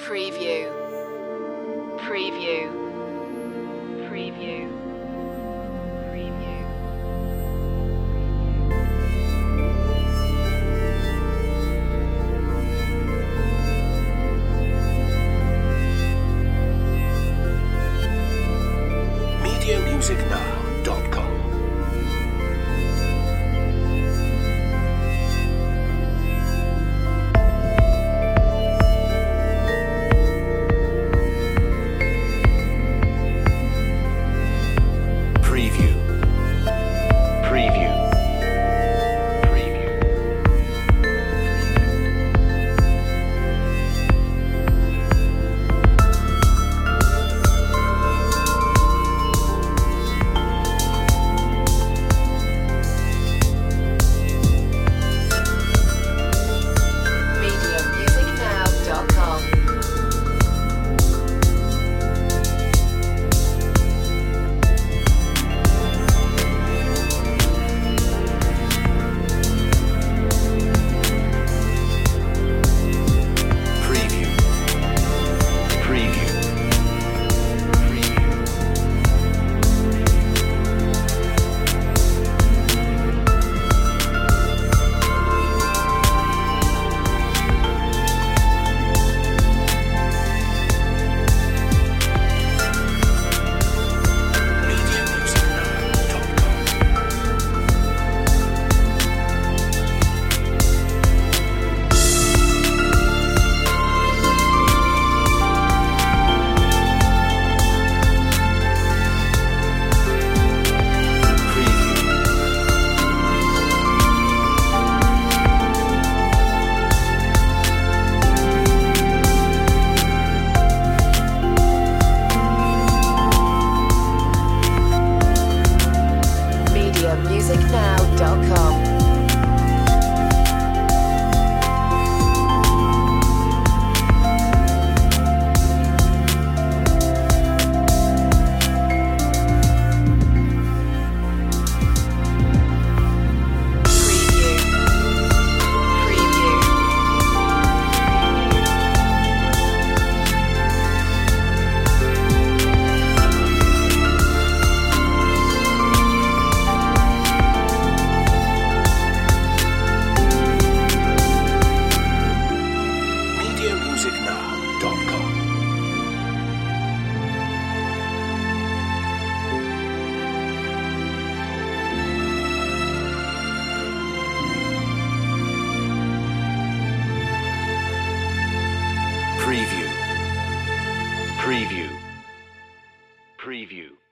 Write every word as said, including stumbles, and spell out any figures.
Preview. Preview. Preview. Preview. media music now dot com Preview. Preview. Preview. media music now dot com. Preview. Preview. Preview. media music now dot com Preview. media music now dot com. Preview. Preview. media music now dot com Preview. Preview. Preview.